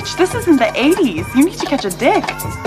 Bitch, this isn't the 80s. You need to catch a dick.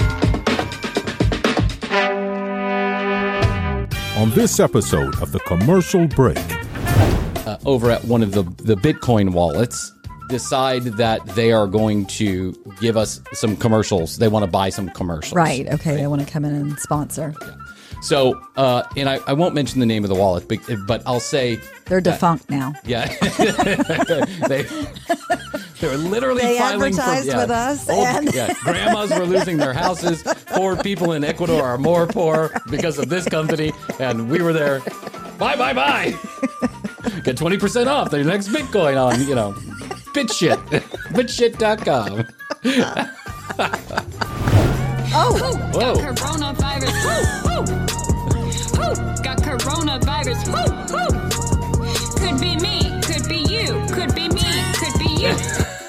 On this episode of The Commercial Break. Over at one of the Bitcoin wallets, decide that they are going to give us some commercials. They want to buy some commercials. Right. Okay. They want to come in and sponsor. Yeah. So, and I won't mention the name of the wallet, but I'll say they're defunct now. Yeah, they were literally filing advertised for, with us. Grandmas were losing their houses. Poor people in Ecuador are more poor because of this company, and we were there. Buy. Get 20% off their next Bitcoin on, BitShit. BitShit.com. Oh, whoa. Got coronavirus. Who got coronavirus? Who? Could be me. Could be you. Could be me. Could be you.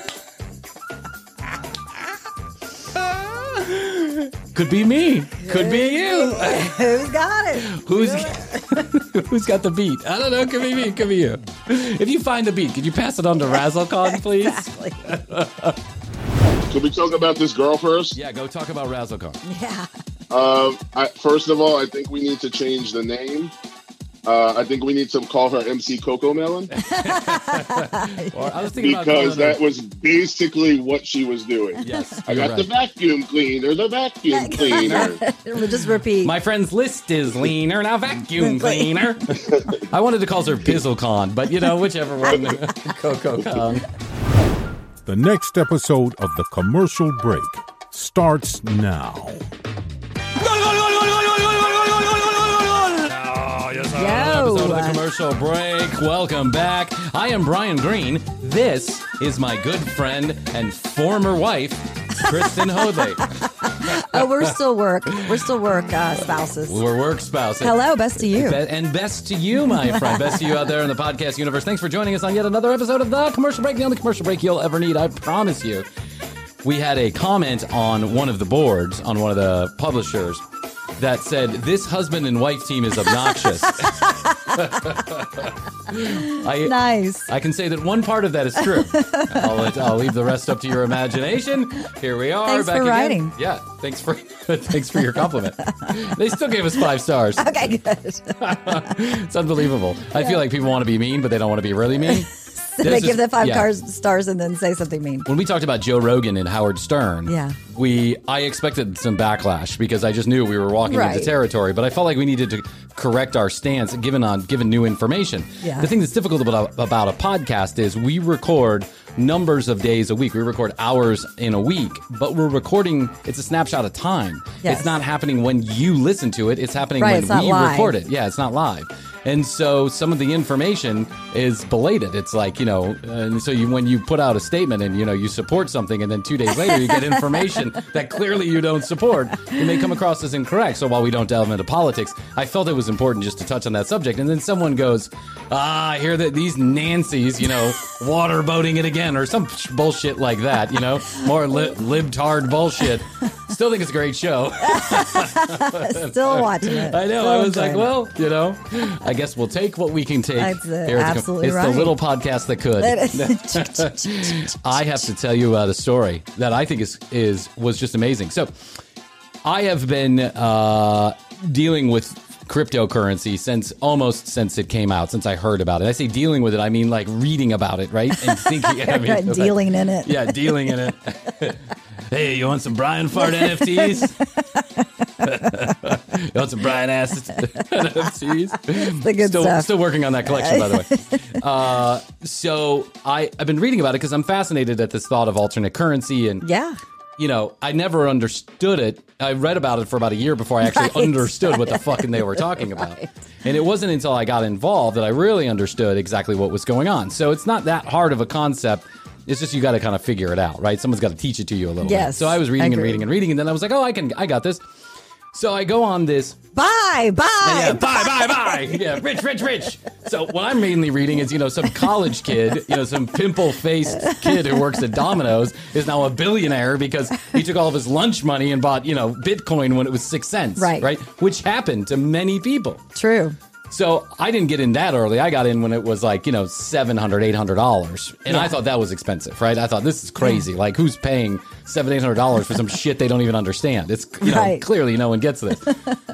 Could be me. Could be you. Who's got it? Who's got the beat? I don't know. Could be me. Could be you. If you find the beat, could you pass it on to Razzlecon, please? Exactly. Can we talk about this girl first? Yeah, go talk about Razzlecon. Yeah. First of all, I think we need to change the name. I think we need to call her MC Coco Melon. I was thinking because that was basically what she was doing. Yes, I got the vacuum cleaner, We'll just repeat. My friend's list is leaner, now vacuum cleaner. I wanted to call her Bizzlecon, but whichever one. Coco Con. The next episode of The Commercial Break starts now. Episode of The Commercial Break. Welcome back. I am Brian Green. This is my good friend and former wife, Kristen Hoadley. We're still work spouses. We're work spouses. Hello, best to you. And best to you, my friend. Best to you out there in the podcast universe. Thanks for joining us on yet another episode of The Commercial Break, the only commercial break you'll ever need, I promise you. We had a comment on one of the boards, on one of the publishers, that said, this husband and wife team is obnoxious. Nice. I can say that one part of that is true. I'll leave the rest up to your imagination. Here we are. Thanks back for again. writing. Yeah, thanks for your compliment. They still gave us 5 stars. Okay, good. It's unbelievable. I feel like people want to be mean, but they don't want to be really mean. They give the 5 stars and then say something mean. When we talked about Joe Rogan and Howard Stern, I expected some backlash because I just knew we were walking into territory, but I felt like we needed to correct our stance given new information. Yeah. The thing that's difficult about a podcast is we record numbers of days a week. We record hours in a week, but we're recording, it's a snapshot of time. Yes. It's not happening when you listen to it. It's happening when we record it. Yeah, it's not live. And so some of the information is belated. It's like, and so when you put out a statement and, you support something and then 2 days later you get information that clearly you don't support, it may come across as incorrect. So while we don't delve into politics, I felt it was important just to touch on that subject. And then someone goes, I hear that these Nancys, waterboating it again or some bullshit like that, more libtard bullshit. Still think it's a great show. Still watching it. I know. Still I was like, well, I guess we'll take what we can take. That's absolutely it's right. the little podcast that could. I have to tell you about a story that I think was just amazing. So I have been dealing with cryptocurrency since it came out, since I heard about it. I say dealing with it, I mean like reading about it, right? And thinking, dealing in it. Yeah, dealing in it. Hey, you want some Brian Fart NFTs? You want some Brian Ass NFTs? The good stuff. Still working on that collection, by the way. So I've been reading about it because I'm fascinated at this thought of alternate currency. And, I never understood it. I read about it for about a year before I actually understood what the fucking they were talking about. And it wasn't until I got involved that I really understood exactly what was going on. So it's not that hard of a concept. It's just you got to kind of figure it out, right? Someone's got to teach it to you a little bit. So I was reading and reading, and then I was like, oh, I got this. So I go on this. Bye. Yeah, bye. Yeah, rich. So what I'm mainly reading is, some college kid, some pimple-faced kid who works at Domino's is now a billionaire because he took all of his lunch money and bought, Bitcoin when it was 6 cents. Right? Which happened to many people. True. So I didn't get in that early. I got in when it was like, $700, $800. And I thought that was expensive, right? I thought this is crazy. Like, who's paying $700, $800 for some shit they don't even understand? It's, clearly no one gets this.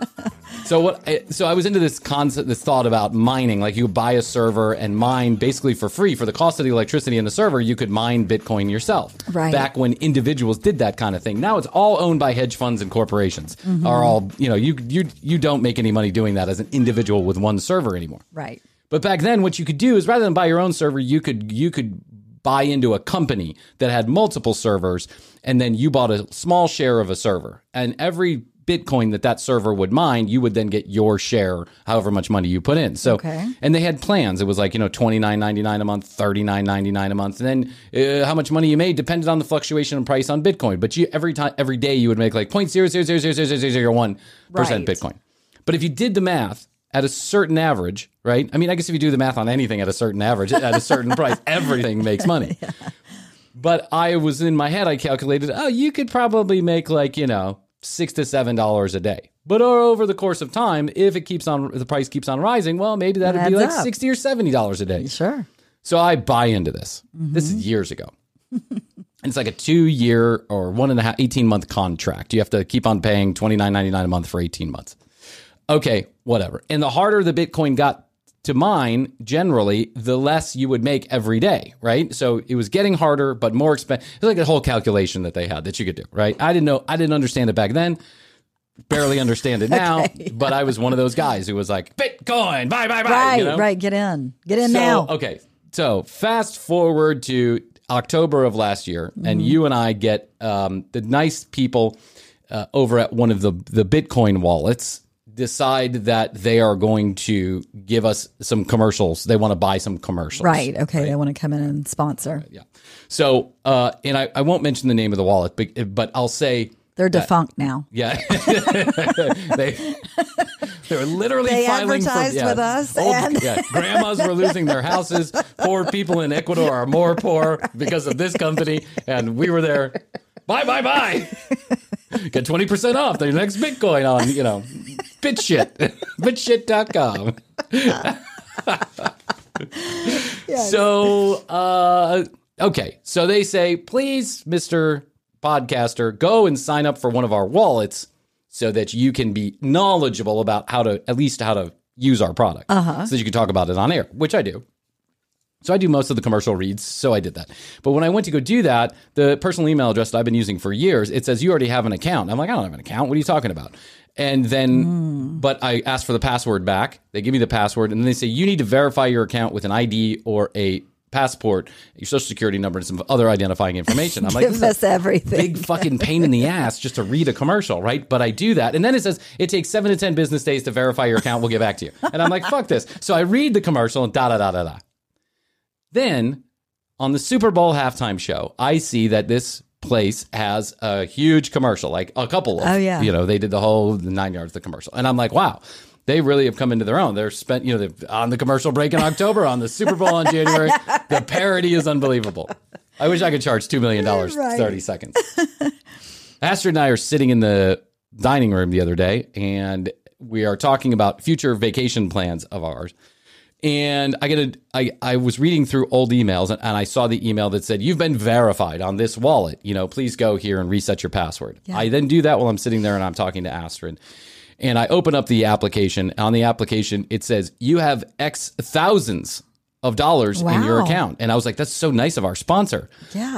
So I was into this concept, this thought about mining. Like, you buy a server and mine basically for free. For the cost of the electricity in the server, you could mine Bitcoin yourself. Right. Back when individuals did that kind of thing. Now it's all owned by hedge funds and corporations. Are all, you don't make any money doing that as an individual with one server anymore. Right. But back then, what you could do is rather than buy your own server, you could buy into a company that had multiple servers, and then you bought a small share of a server. And every Bitcoin that server would mine, you would then get your share, however much money you put in. So, and they had plans. It was like, $29.99 a month, $39.99 a month. And then how much money you made depended on the fluctuation in price on Bitcoin. But every day you would make like 0.0000001% Bitcoin. But if you did the math at a certain average, right? I mean, I guess if you do the math on anything at a certain average, at a certain price, everything makes money. Yeah. But I was in my head, I calculated, you could probably make like, $6 to $7 a day. But over the course of time, if the price keeps on rising, well, maybe that'd be like $60 or $70 a day. Sure. So I buy into this. This is years ago. And it's like a 2-year or 18-month contract. You have to keep on paying $29.99 a month for 18 months. Okay, whatever. And the harder the Bitcoin got to mine, generally, the less you would make every day, right? So it was getting harder, but more expensive. It's like a whole calculation that they had that you could do, right? I didn't understand it back then. Barely understand it now, but I was one of those guys who was like, Bitcoin, buy. Right. Get in now. Okay, so fast forward to October of last year, and you and I get the nice people over at one of the Bitcoin wallets decide that they are going to give us some commercials. They want to buy some commercials. Right. Okay. Right? They want to come in and sponsor. Yeah. So, and I won't mention the name of the wallet, but I'll say they're defunct now. Yeah. they were literally filing for with us. Grandmas were losing their houses. Poor people in Ecuador are more poor because of this company. And we were there. Buy. Get 20% off their next Bitcoin on, BitShit. BitShit.com. Yes. So, okay. So they say, please, Mr. Podcaster, go and sign up for one of our wallets so that you can be knowledgeable about how to use our product. So that you can talk about it on air, which I do. So I do most of the commercial reads, so I did that. But when I went to go do that, the personal email address that I've been using for years, it says you already have an account. I'm like, I don't have an account. What are you talking about? And then, but I asked for the password back. They give me the password, and then they say you need to verify your account with an ID or a passport, your social security number, and some other identifying information. I'm like, give us everything. Big fucking pain in the ass just to read a commercial, right? But I do that. And then it says it takes 7 to 10 business days to verify your account. We'll get back to you. And I'm like, fuck this. So I read the commercial and da. Then, on the Super Bowl halftime show, I see that this place has a huge commercial, like a couple of, they did the 9 yards of the commercial. And I'm like, wow, they really have come into their own. They're spent, they're on the commercial break in October, on the Super Bowl in January. The parody is unbelievable. I wish I could charge $2 million for 30 seconds. Astrid and I are sitting in the dining room the other day, and we are talking about future vacation plans of ours. And I was reading through old emails, and I saw the email that said, you've been verified on this wallet. Please go here and reset your password. Yeah. I then do that while I'm sitting there and I'm talking to Astrid. And I open up the application. On the application, it says, you have X thousands of dollars in your account. And I was like, that's so nice of our sponsor. Yeah.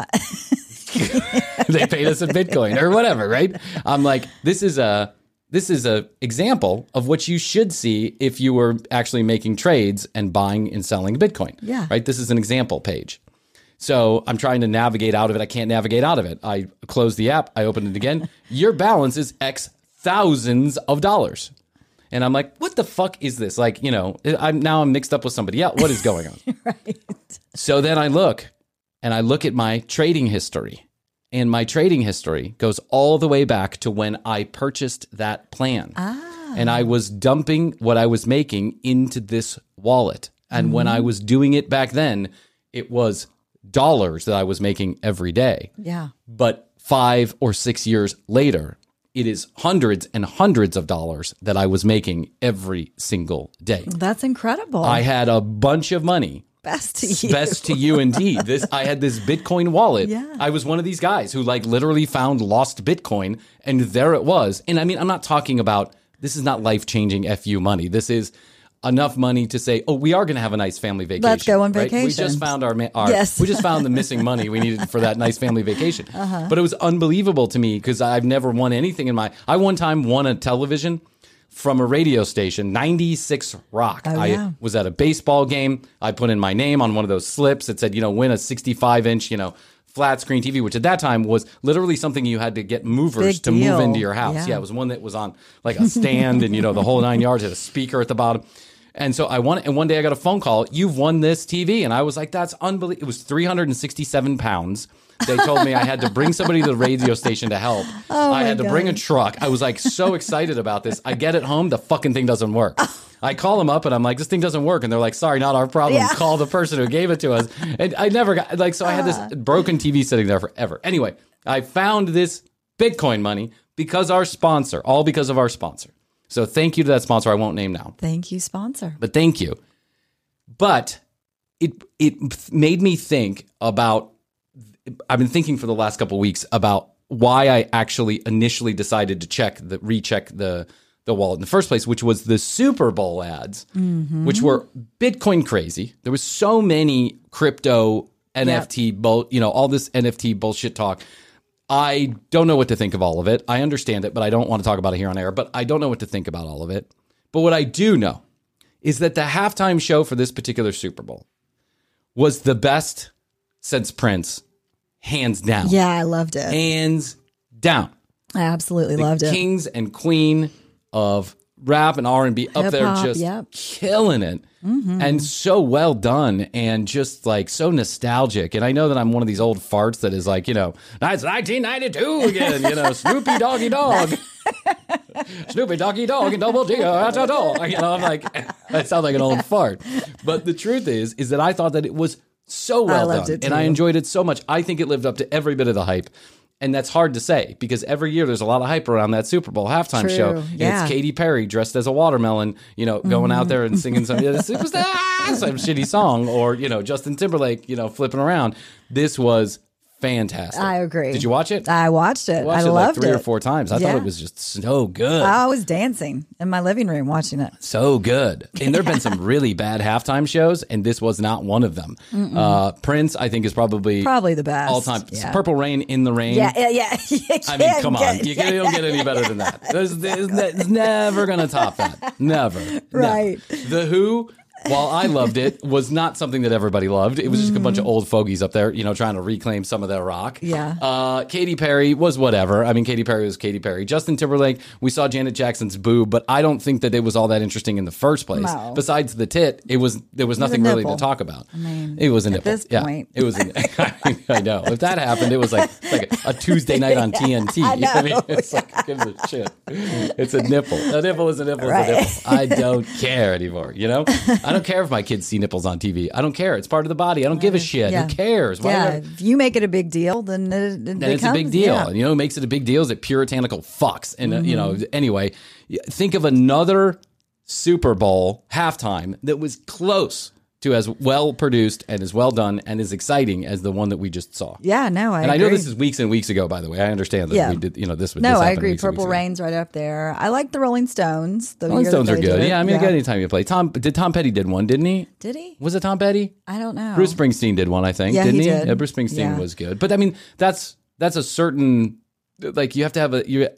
They paid us in Bitcoin or whatever, right? I'm like, this is a example of what you should see if you were actually making trades and buying and selling Bitcoin. Yeah. Right? This is an example page. So I'm trying to navigate out of it. I can't navigate out of it. I close the app. I open it again. Your balance is X thousands of dollars. And I'm like, what the fuck is this? Like, I'm mixed up with somebody else. What is going on? Right. So then I look at my trading history. And my trading history goes all the way back to when I purchased that plan. And I was dumping what I was making into this wallet. And when I was doing it back then, it was dollars that I was making every day. Yeah. But 5 or 6 years later, it is hundreds and hundreds of dollars that I was making every single day. That's incredible. I had a bunch of money. Best to you. Best to you indeed. I had this Bitcoin wallet. Yeah. I was one of these guys who like literally found lost Bitcoin, and there it was. And I mean, I'm not talking about, this is not life-changing FU money. This is enough money to say, oh, we are going to have a nice family vacation. Let's go on right? vacation. We just found our Yes. we just found the missing money we needed for that nice family vacation. But it was unbelievable to me because I've never won anything I one time won a television from a radio station, 96 Rock. Oh, yeah. I was at a baseball game. I put in my name on one of those slips. It said, win a 65-inch, flat screen TV, which at that time was literally something you had to get movers Big to deal. move into your house. Yeah, it was one that was on like a stand and, the whole 9 yards, had a speaker at the bottom. And so I won it. And one day I got a phone call, you've won this TV. And I was like, that's unbelievable. It was 367 pounds. They told me I had to bring somebody to the radio station to help. I had to bring a truck. I was like so excited about this. I get it home, the fucking thing doesn't work. I call them up and I'm like, this thing doesn't work. And they're like, sorry, not our problem. Yeah. Call the person who gave it to us. And I never got, so I had this broken TV sitting there forever. Anyway, I found this Bitcoin money because all because of our sponsor. So thank you to that sponsor I won't name now. Thank you, sponsor. But thank you. But it made me think about, I've been thinking for the last couple of weeks about why I actually initially decided to recheck the wallet in the first place, which was the Super Bowl ads, which were Bitcoin crazy. There was so many crypto, NFT, all this NFT bullshit talk. I don't know what to think of all of it. I understand it, but I don't want to talk about it here on air. But I don't know what to think about all of it. But what I do know is that the halftime show for this particular Super Bowl was the best since Prince, hands down. Yeah, I loved it. Hands down. I absolutely loved it. Kings and queen of rap and R&B up there Hip-hop, just killing it. And so well done and just like so nostalgic. And I know that I'm one of these old farts that is like, it's 1992 again, Snoopy Doggy Dog. Snoopy Doggy Dog and Double D. I'm like, I sound like an old fart. But the truth is that I thought that it was so well done. And I enjoyed it so much. I think it lived up to every bit of the hype. And that's hard to say because every year there's a lot of hype around that Super Bowl halftime show. And it's Katy Perry dressed as a watermelon, going out there and singing some shitty song, or, Justin Timberlake, flipping around. This was fantastic. I agree. Did you watch it? I watched it. I loved like 3 or 4 times. I thought it was just so good. I was dancing in my living room watching it. So good. And there have been some really bad halftime shows, and this was not one of them. Prince, I think, is probably the best. All time. Yeah. Purple Rain, In the Rain. Yeah. I mean, come on. You don't get any better than that. There's never going to top that. Never. Right. Never. The Who, while I loved it, was not something that everybody loved. It was just a bunch of old fogies up there, trying to reclaim some of their rock. Yeah. Katy Perry was whatever. I mean, Katy Perry was Katy Perry. Justin Timberlake, we saw Janet Jackson's boob, but I don't think that it was all that interesting in the first place. No. Besides the tit, there was nothing really to talk about. I mean, it was a nipple. At this point. It was I know. If that happened, it was like a Tuesday night on TNT. I know. I mean, it's like, give a shit. It's a nipple. A nipple is a nipple. Right. Is a nipple. I don't care anymore, I don't care if my kids see nipples on TV. I don't care. It's part of the body. I don't give a shit. Yeah. Who cares? If you make it a big deal, then it's a big deal. Yeah. And what makes it a big deal is it puritanical fucks. And, anyway, think of another Super Bowl halftime that was close to as well produced and as well done and as exciting as the one that we just saw. Yeah, no, I agree. I know this is weeks and weeks ago, by the way. I understand that we did, this would No, I happened agree. weeks and Purple weeks ago. Rain's right up there. I like the Rolling Stones. Rolling Stones are good. Yeah, I mean, anytime you play. Tom Petty did one, didn't he? Did he? Was it Tom Petty? I don't know. Bruce Springsteen did one, I think. Yeah, didn't he did. Yeah, Bruce Springsteen was good. But I mean, that's a certain, like, you have to have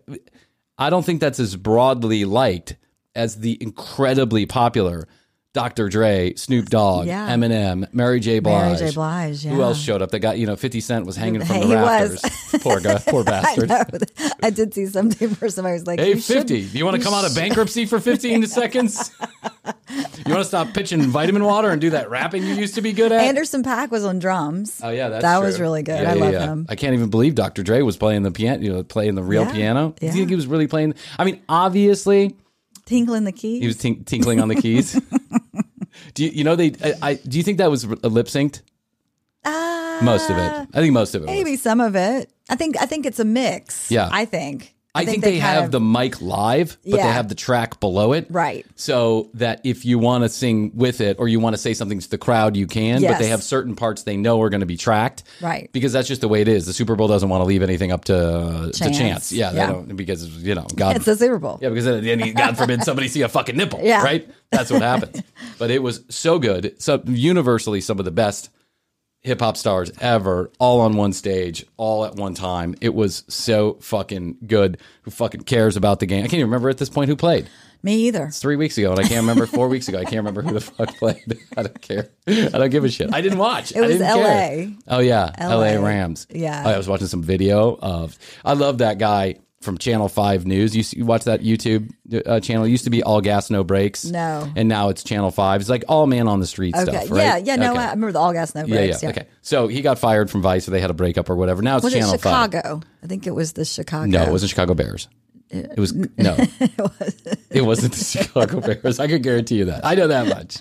I don't think that's as broadly liked as the incredibly popular Dr. Dre, Snoop Dogg, Eminem, Mary J. Blige. Yeah. Who else showed up? That got 50 Cent was hanging from the rafters. Poor guy, poor bastard. I did see something where somebody was like, "Hey, 50, you want to come out of bankruptcy for 15 seconds? You want to stop pitching vitamin water and do that rapping you used to be good at?" Anderson .Paak was on drums. Oh yeah, that was really good. I love him. I can't even believe Dr. Dre was playing the piano, playing the real piano. Do you think he was really playing? I mean, obviously, tinkling the keys. He was tinkling on the keys. Do you do you think that was lip synced? Most of it. I think most of it. Maybe was. some of it. I think it's a mix. Yeah. I think. I think they have the mic live, but they have the track below it. Right. So that if you want to sing with it or you want to say something to the crowd, you can. Yes. But they have certain parts they know are going to be tracked. Right. Because that's just the way it is. The Super Bowl doesn't want to leave anything up to chance. Yeah, Yeah. they don't, because, God. It's the Super Bowl. Yeah, because then, God forbid somebody see a fucking nipple, Yeah. right? That's what happens. But it was so good. So universally some of the best hip hop stars ever, all on one stage, all at one time. It was so fucking good. Who fucking cares about the game? I can't even remember at this point who played. Me either. It's 3 weeks ago, and I can't remember 4 weeks ago. I can't remember who the fuck played. I don't care. I don't give a shit. I didn't watch. It was I didn't LA. care. Oh, yeah. LA Rams. Yeah. I was watching some video of, I love that guy from Channel 5 News. You watch that YouTube channel? It used to be All Gas, No Breaks. No. And now it's Channel 5. It's like all man on the street Okay. stuff, right? Yeah. No, Okay. I remember the All Gas No Breaks. Yeah. Okay. So he got fired from Vice, so they had a breakup or whatever. Now it's Was Channel it 5. Chicago? I think it was the Chicago. No, it wasn't Chicago Bears. It was no. It wasn't the Chicago Bears. I can guarantee you that. I know that much.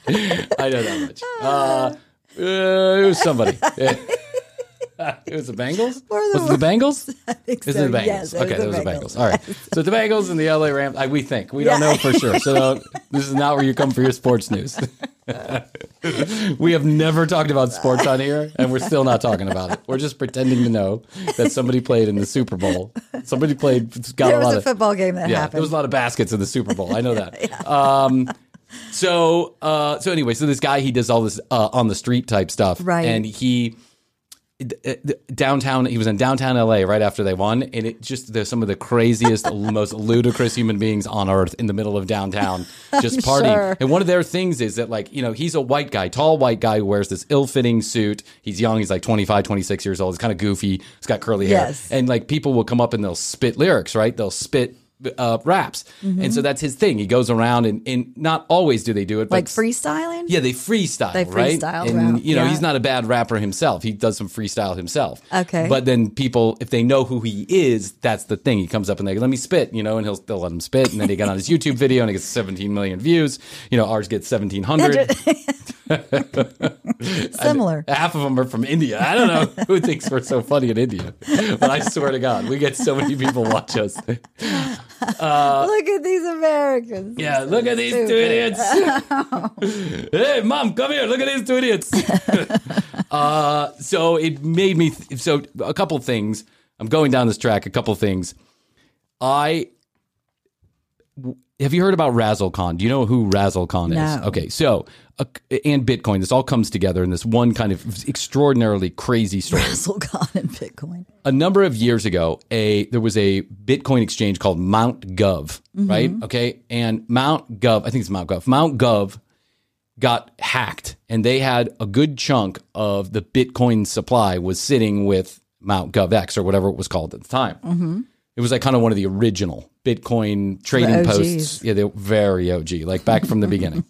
It was somebody. It was the Bengals? Was it the Bengals? I think Is so. it the Bengals? Yes, Okay, it was the Bengals. All right. So the Bengals and the LA Rams, we think. We don't know for sure. So this is not where you come for your sports news. We have never talked about sports on here, and we're still not talking about it. We're just pretending to know that somebody played in the Super Bowl. Somebody played, got There a lot was a of football game that there happened. was a lot of baskets in the Super Bowl. I know that. So anyway, so this guy, he does all this on the street type stuff, Right. And he downtown. He was in downtown LA right after they won, and it just there's some of the craziest, most ludicrous human beings on earth in the middle of downtown, just partying. Sure. And one of their things is that, like, he's a white guy, tall white guy who wears this ill-fitting suit. He's young. He's like 25, 26 years old. He's kind of goofy. He's got curly hair. Yes. And like people will come up and they'll spit lyrics, right? They'll spit raps. And so that's his thing. He goes around and not always do they do it, but like freestyling? yeah, they freestyle, They right? freestyle And, rap, yeah. yeah. He's not a bad rapper himself. He does some freestyle himself. Okay. But then people, if they know who he is, that's the thing. He comes up and they go, let me spit, and they'll let him spit. And then he got on his YouTube video and he gets 17 million views. Ours gets 1,700. Similar. Half of them are from India. I don't know who thinks we're so funny in India. But I swear to God, we get so many people watch us. Look at these Americans. Yeah, look at these two idiots. Hey, Mom, come here. Look at these two idiots. So it made me... So a couple things. I'm going down this track. A couple things. Have you heard about RazzleCon? Do you know who RazzleCon is? No. Okay, so... and Bitcoin. This all comes together in this one kind of extraordinarily crazy story. RazzleCon and Bitcoin. A number of years ago, there was a Bitcoin exchange called Mt. Gov, right? Okay, and Mt. Gov, I think it's Mt. Gov. Mt. Gov got hacked, and they had a good chunk of the Bitcoin supply was sitting with Mt. GovX or whatever it was called at the time. It was like kind of one of the original Bitcoin trading The OGs. posts. Yeah, they were very OG, like back from the beginning.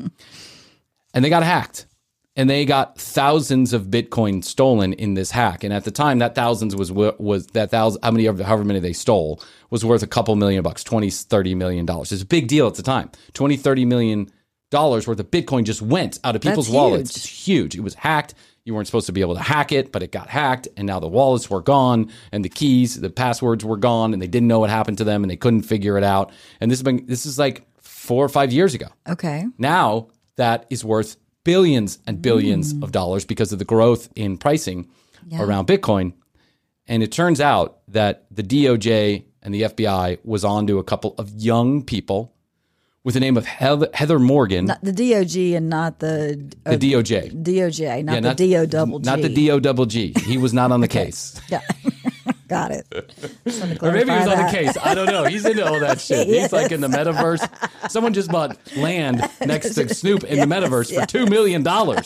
And they got hacked. And they got thousands of Bitcoin stolen in this hack. And at the time, that thousands was that thousand, however many they stole, was worth a couple $1 million, $20-30 million. It's a big deal at the time. $20-30 million worth of Bitcoin just went out of people's That's wallets. huge. It's huge. It was hacked. You weren't supposed to be able to hack it, but it got hacked. And now the wallets were gone, and the keys, the passwords were gone, and they didn't know what happened to them, and they couldn't figure it out. And this is like 4 or 5 years ago. Okay. Now that is worth billions and billions of dollars because of the growth in pricing around Bitcoin. And it turns out that the DOJ and the FBI was onto a couple of young people with the name of Heather Morgan. Not the DOG and not the DOJ. DOJ, not Yeah, the DO-double-G. Not the DO-double-G. He was not on the case. Yeah. Got it. Or maybe he was on the case. I don't know. He's into all that shit. He's like in the metaverse. Someone just bought land next to Snoop in the metaverse for $2 million.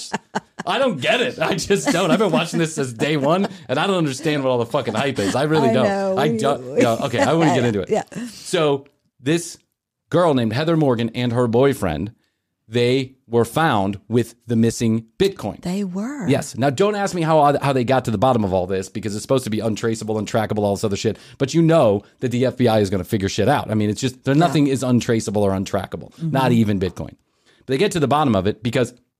I don't get it. I just don't. I've been watching this since day one, and I don't understand what all the fucking hype is. I really don't. know. I don't. Yeah, okay, I want to get into it. Yeah. So this girl named Heather Morgan and her boyfriend, they were found with the missing Bitcoin. They were. Yes. Now, don't ask me how they got to the bottom of all this, because it's supposed to be untraceable, untrackable, all this other shit. But you know that the FBI is going to figure shit out. I mean, it's just nothing is untraceable or untrackable, not even Bitcoin. But they get to the bottom of it because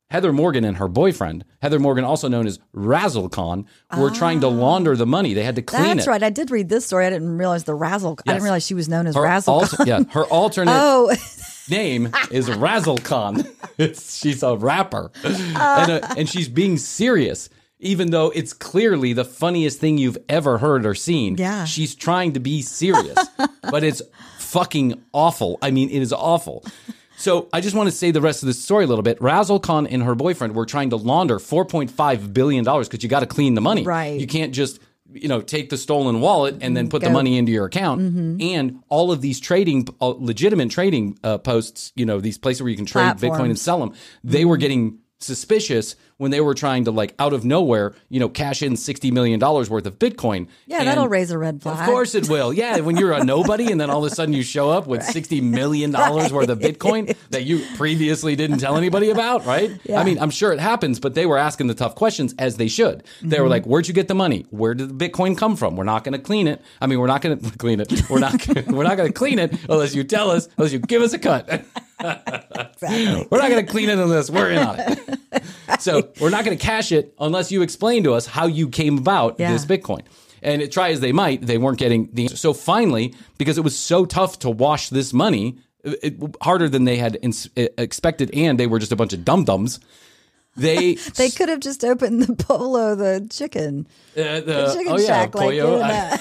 Heather Morgan and her boyfriend, Heather Morgan, also known as Razzle Khan, were trying to launder the money. They had to clean it. That's right. I did read this story. I didn't realize I didn't realize she was known as Razzle Khan. Her alternate name is Razzle Khan. She's a rapper. And she's being serious. Even though it's clearly the funniest thing you've ever heard or seen. Yeah. She's trying to be serious. But it's fucking awful. I mean, it is awful. So I just want to say the rest of the story a little bit. Razzle Khan and her boyfriend were trying to launder $4.5 billion because you got to clean the money. Right. You can't just, take the stolen wallet and then put the money into your account. And all of these legitimate trading posts, these places where you can trade Bitcoin and sell them, they were getting suspicious when they were trying to, out of nowhere, cash in $60 million worth of Bitcoin. Yeah, and that'll raise a red flag. Of course it will. Yeah, when you're a nobody and then all of a sudden you show up with $60 million worth of Bitcoin that you previously didn't tell anybody about, right? Yeah. I mean, I'm sure it happens, but they were asking the tough questions as they should. They were like, where'd you get the money? Where did the Bitcoin come from? We're not going to clean it. I mean, we're not going to clean it. We're not going to clean it unless you tell us, unless you give us a cut. Exactly. We're not going to clean it unless we're in on it. So we're not going to cash it unless you explain to us how you came about this Bitcoin. And try as they might, they weren't getting the answer. So finally, because it was so tough to wash this money, harder than they had expected, and they were just a bunch of dum-dums, they could have just opened the Polo, the chicken. The chicken shack, Pollo,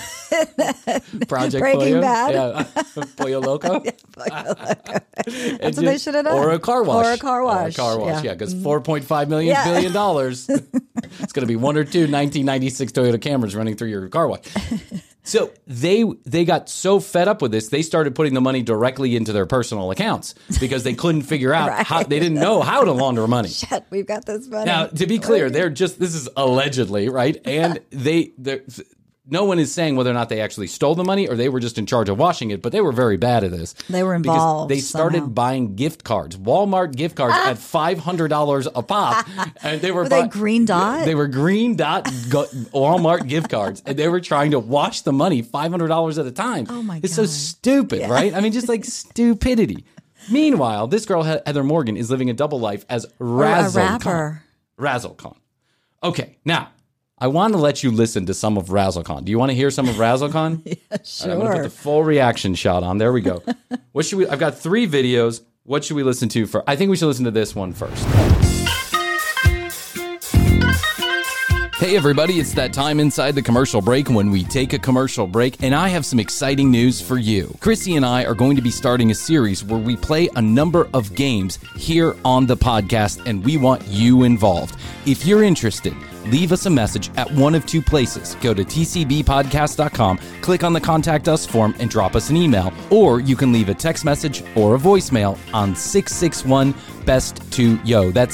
Project Breaking Pollo. Bad. Yeah. Pollo Loco. Pollo Loco. That's what they should have done. Or a car wash. Yeah, because $4.5 billion dollars. It's going to be one or two 1996 Toyota Camrys running through your car wash. So they got so fed up with this, they started putting the money directly into their personal accounts because they couldn't figure out how, they didn't know how to launder money. Shit, we've got this money. Now, to be clear, this is allegedly, right? And no one is saying whether or not they actually stole the money or they were just in charge of washing it, but they were very bad at this. They were involved. Because they started buying gift cards, Walmart gift cards at $500 a pop. And they were they Green Dot? They were Green Dot Walmart gift cards. And they were trying to wash the money $500 at a time. Oh, my God. It's so stupid, right? I mean, just like stupidity. Meanwhile, this girl, Heather Morgan, is living a double life as Razzle Khan. Razzle Khan. Okay, now, I want to let you listen to some of Razzle Khan. Do you want to hear some of Razzle Khan? Yeah, sure. Right, I'm going to put the full reaction shot on. There we go. I've got 3 videos. What should we listen to first? I think we should listen to this one first. Hey everybody, it's that time inside the commercial break when we take a commercial break, and I have some exciting news for you. Chrissy and I are going to be starting a series where we play a number of games here on the podcast, and we want you involved. If you're interested, leave us a message at one of 2 places. Go to tcbpodcast.com, click on the Contact Us form, and drop us an email. Or you can leave a text message or a voicemail on 661-BEST-2-YO. That's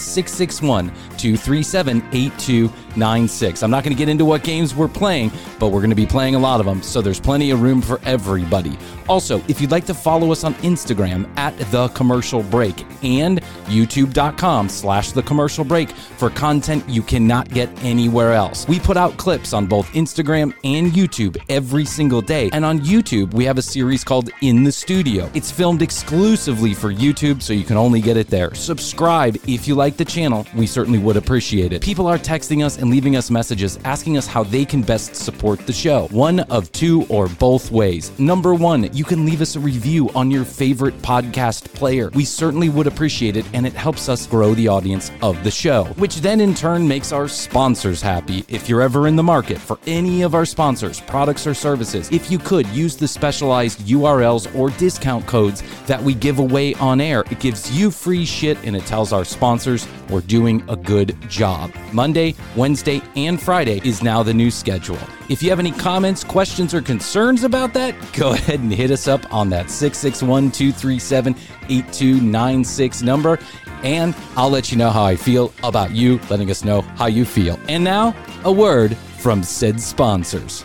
661-237-8296. I'm not going to get into what games we're playing, but we're going to be playing a lot of them, so there's plenty of room for everybody. Also, if you'd like to follow us on Instagram at The Commercial Break and youtube.com/The Commercial Break for content you cannot get anywhere else. We put out clips on both Instagram and YouTube every single day. And on YouTube, we have a series called In the Studio. It's filmed exclusively for YouTube, so you can only get it there. Subscribe if you like the channel. We certainly would appreciate it. People are texting us and leaving us messages asking us how they can best support the show. One of 2 or both ways. Number 1, you can leave us a review on your favorite podcast player. We certainly would appreciate it, and it helps us grow the audience of the show, which then in turn makes our sponsors happy. If you're ever in the market for any of our sponsors, products or services, if you could use the specialized URLs or discount codes that we give away on air, it gives you free shit and it tells our sponsors we're doing a good job. Monday, Wednesday, and Friday is now the new schedule. If you have any comments, questions, or concerns about that, go ahead and hit us up on that 661-237-8296 number, and I'll let you know how I feel about you letting us know how you feel. And now, a word from said sponsors.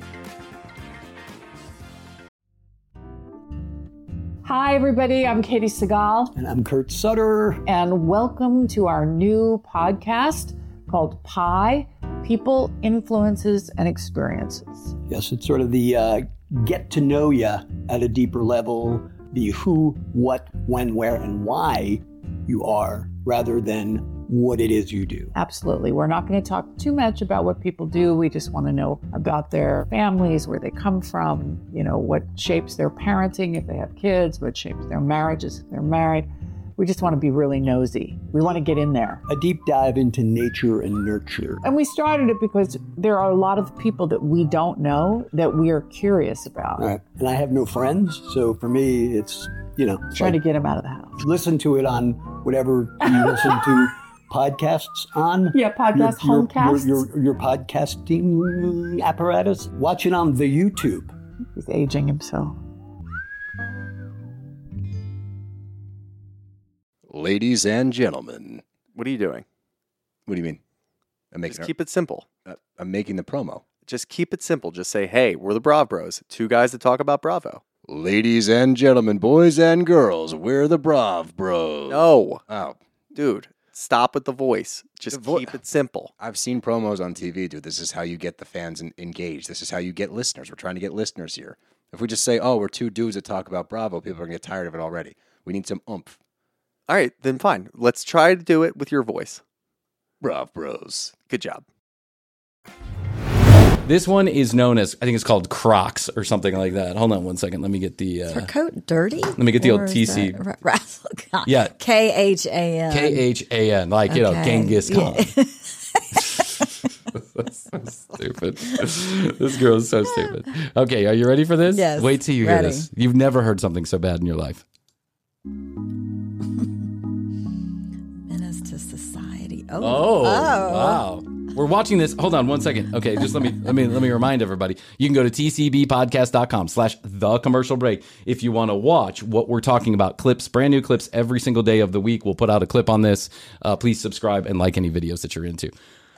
Hi, everybody. I'm Katie Segal. And I'm Kurt Sutter. And welcome to our new podcast called PI, People, Influences, and Experiences. Yes, it's sort of the get to know you at a deeper level, the who, what, when, where, and why you are, rather than what it is you do. Absolutely. We're not going to talk too much about what people do. We just want to know about their families, where they come from, what shapes their parenting if they have kids, what shapes their marriages if they're married. We just want to be really nosy. We want to get in there. A deep dive into nature and nurture. And we started it because there are a lot of people that we don't know that we are curious about. Right. And I have no friends, so for me, it's, Trying to get them out of the house. Listen to it on whatever you listen to podcasts on. Yeah, podcast homecasts. Your podcasting apparatus. Watch it on the YouTube. He's aging himself. Ladies and gentlemen. What are you doing? What do you mean? Just keep it simple. I'm making the promo. Just keep it simple. Just say, hey, we're the Brav Bros. Two guys that talk about Bravo. Ladies and gentlemen, boys and girls, we're the Brav Bros. No. Oh. Dude, stop with the voice. Just keep it simple. I've seen promos on TV, dude. This is how you get the fans engaged. This is how you get listeners. We're trying to get listeners here. If we just say, oh, we're two dudes that talk about Bravo, people are going to get tired of it already. We need some oomph. All right, then fine. Let's try to do it with your voice. Brav Bros. Good job. This one is known as, I think it's called Crocs or something like that. Hold on one second. Let me get the... Is her coat dirty? Let me get the old TC. Yeah. K-H-A-N. K-H-A-N. Like, Genghis Khan. Yeah. That's so stupid. This girl is so stupid. Okay, are you ready for this? Yes. Wait till you hear this. You've never heard something so bad in your life. Menace to society. Oh, wow. We're watching this. Hold on one second. Okay, just let me remind everybody. You can go to tcbpodcast.com/thecommercialbreak if you want to watch what we're talking about. Clips, brand new clips every single day of the week. We'll put out a clip on this. Please subscribe and like any videos that you're into.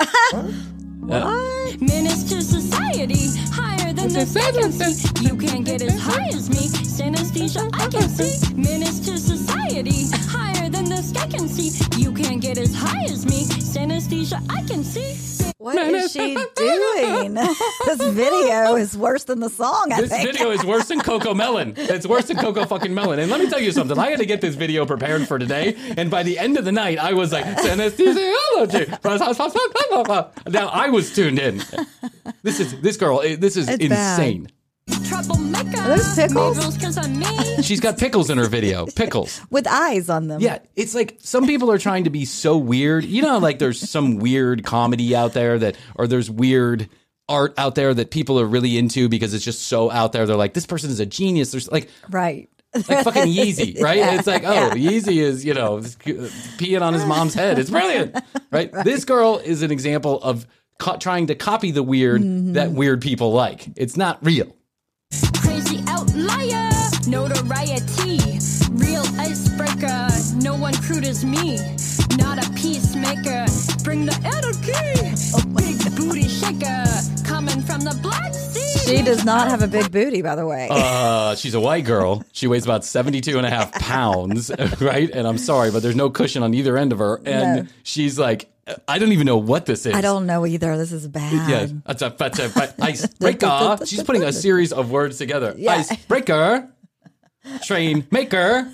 Menace to society, higher than the vacancy. You can't get as high as me. Synesthesia, I can see. Menace to society, higher than the sky can see. You can't get as high as me. Synesthesia, I can see. What is she doing? This video is worse than the song, I think. This video is worse than Coco Melon. It's worse than Coco fucking Melon. And let me tell you something. I had to get this video prepared for today. And by the end of the night, I was like, synesthesiology. Now I was tuned in. This is insane. Troublemaker. Are those pickles? Cause I'm me. She's got pickles in her video. Pickles. With eyes on them. Yeah, it's like some people are trying to be so weird. Like there's some weird comedy out there or there's weird art out there that people are really into because it's just so out there. They're like, this person is a genius. There's like... Right. Like fucking Yeezy, right? Yeah, it's like, Yeezy is, peeing on his mom's head. It's brilliant, right? This girl is an example of trying to copy the weird that weird people like. It's not real. Crazy outlier, notoriety, real icebreaker. No one crude as me, not a peacemaker. Bring the anarchy, big booty shaker, coming from the Black Sea. She does not have a big booty, by the way. She's a white girl. She weighs about 72.5 pounds, right? And I'm sorry, but there's no cushion on either end of her. And she's like, I don't even know what this is. I don't know either. This is bad. Yes. That's a icebreaker. She's putting a series of words together. Yeah. Icebreaker. Train maker.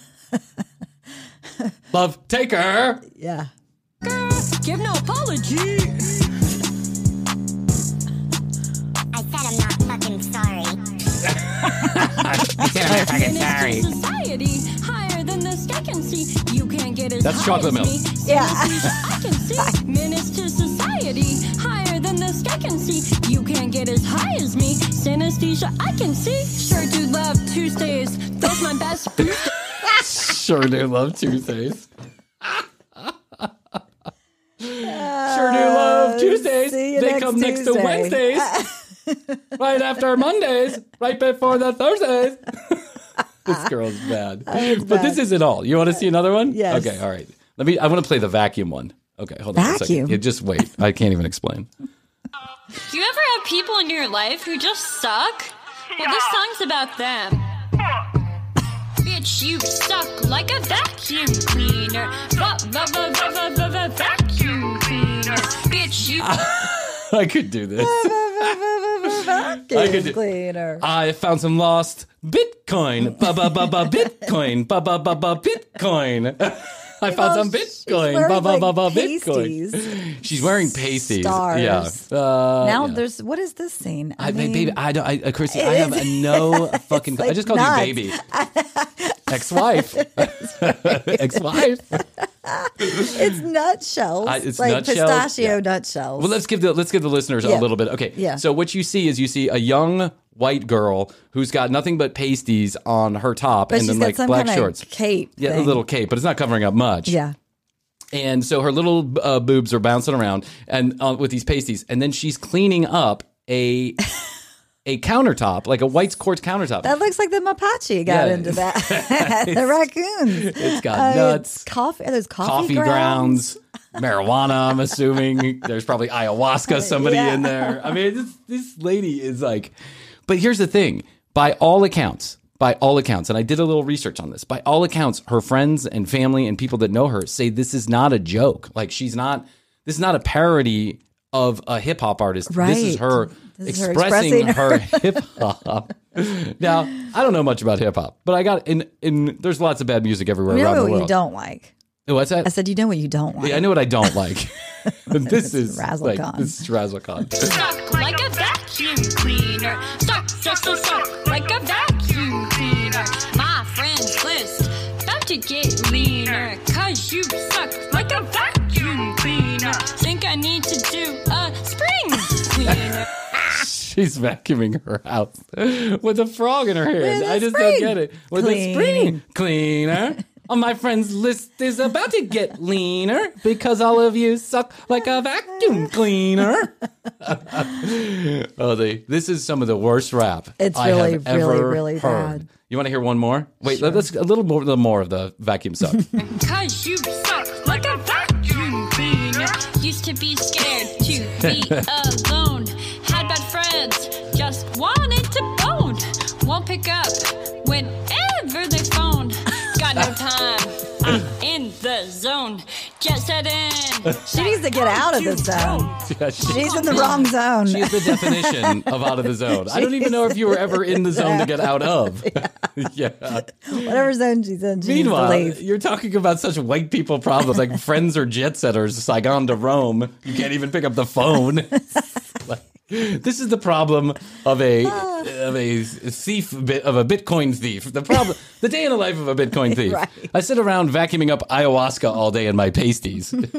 Love taker. Yeah. Give no apology. I said I'm not fucking sorry. I said I'm not fucking sorry. Society, higher than the sky can see. You can't get as That's high chocolate as milk. me. Yeah. I can see. Menace to society, higher than the sky can see. You can't get as high as me. Synesthesia, I can see. Sure do love Tuesdays. That's my best boost. Sure do love Tuesdays. Sure do love Tuesdays. They come next to Wednesdays. Right after Mondays. Right before the Thursdays. This girl's bad. But this isn't all. You want to see another one? Yes. Okay, all right. I want to play the vacuum one. Okay, hold on a second. Vacuum? Yeah, just wait. I can't even explain. Do you ever have people in your life who just suck? Well, this song's about them. Bitch, you suck like a vacuum cleaner. Vacuum cleaner. Bitch, you... I could do this. Vacuum cleaner. I found some lost Bitcoin. Bitcoin. Bitcoin. I found some Bitcoin. Pasties. Bitcoin. She's wearing pasties. Stars. Yeah. Now yeah. there's what is this scene? Baby, Chrissy, I have no fucking. like I just called nuts. you baby. Ex-wife. Ex-wife. It's nutshells. It's like nutshells? pistachio Yeah. nutshells. Well, let's give the listeners a little bit. Okay. Yeah. So what you see is a young white girl who's got nothing but pasties on her top but and she's then got like some black kind shorts. Of cape. Yeah, thing. a little cape, but it's not covering up much. Yeah. And so her little boobs are bouncing around and with these pasties, and then she's cleaning up a countertop, like a white quartz countertop. That looks like the Mapache got into that. The raccoons. It's got nuts. It's coffee. There's Coffee grounds, marijuana. I'm assuming there's probably ayahuasca. Somebody in there. I mean, this lady is like. But here's the thing: by all accounts, and I did a little research on this. By all accounts, her friends and family and people that know her say this is not a joke. Like she's not. This is not a parody of a hip hop artist. Right. This is her expressing her hip hop. Now, I don't know much about hip hop, but I got in. There's lots of bad music everywhere around the world. You know what you don't like. What's that? I said, you know what you don't like. Yeah, I know what I don't like. This is Razzle like Khan. this is Razzle Khan. Stuck like a vacuum cleaner. Stuck, stuck, stuck, stuck like a vacuum cleaner. My friends list about to get leaner. Cause you suck like a vacuum cleaner. Think I need to do a spring cleaner. She's vacuuming her house with a frog in her hand. With a I just spring don't get it. With a spring cleaner. On my friends list is about to get leaner because all of you suck like a vacuum cleaner. This is some of the worst rap It's I really, have ever really heard. bad. You want to hear one more? Wait, let's a little more of the vacuum suck. Cause you suck like a vacuum cleaner. Used to be scared to be alone. Had bad friends, just wanted to bone. Won't pick up whenever they phone. Got no time, I'm in the zone. Just set in. She needs to get out of the zone. Yeah, She's in the wrong zone. She's the definition of out of the zone. I don't even know if you were ever in the zone to get out of. Yeah. Whatever zone she's in, she needs to Meanwhile, leave. you're talking about such white people problems like friends or jet setters, Saigon to Rome. You can't even pick up the phone. This is the problem of a thief, of a Bitcoin thief. The day in the life of a Bitcoin thief. Right. I sit around vacuuming up ayahuasca all day in my pasties. With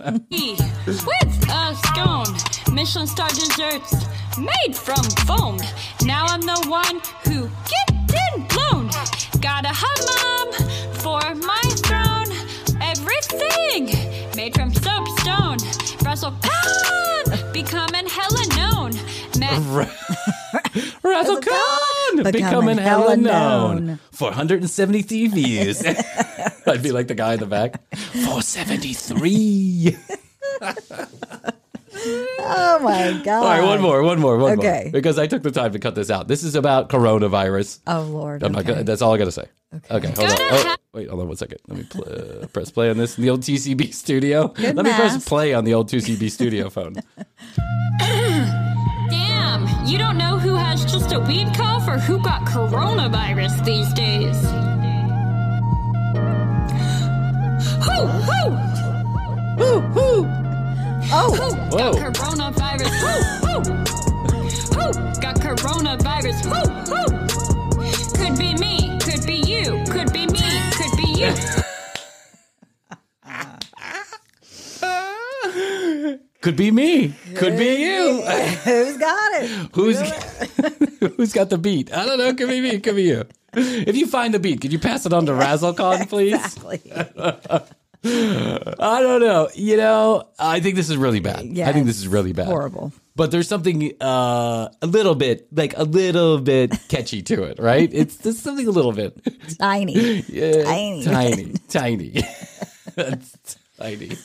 a scone, Michelin star desserts made from foam. Now I'm the one who getting blown. Gotta hum for my throne. Everything made from soapstone. Russell Khan becoming hella known. Razzle Khan becoming hella known. 470 views. I'd be like the guy in the back. 473. Oh my God. All right, one more. Okay. Because I took the time to cut this out. This is about coronavirus. Oh Lord. I'm not okay. gonna, that's all I got to say. Okay, hold on. Oh, wait, hold on 1 second. Let me press play on this in the old TCB studio. Good Let me press math. play on the old TCB studio phone. Damn, you don't know who has just a weed cough or who got coronavirus these days. Who? Oh. Who got coronavirus? Who got coronavirus? Who? Could be me, could be you, could be me, could be you. Could be me. Could be you. Who's got it? Who's got the beat? I don't know. Could be me. Could be you. If you find the beat, could you pass it on to Razzle Khan, please? Exactly. I don't know. You know, I think this is really bad. Yeah, I think this is really bad. Horrible. But there's something a little bit catchy to it, right? There's something a little bit Tiny. Yeah, Tiny. tiny. Tiny.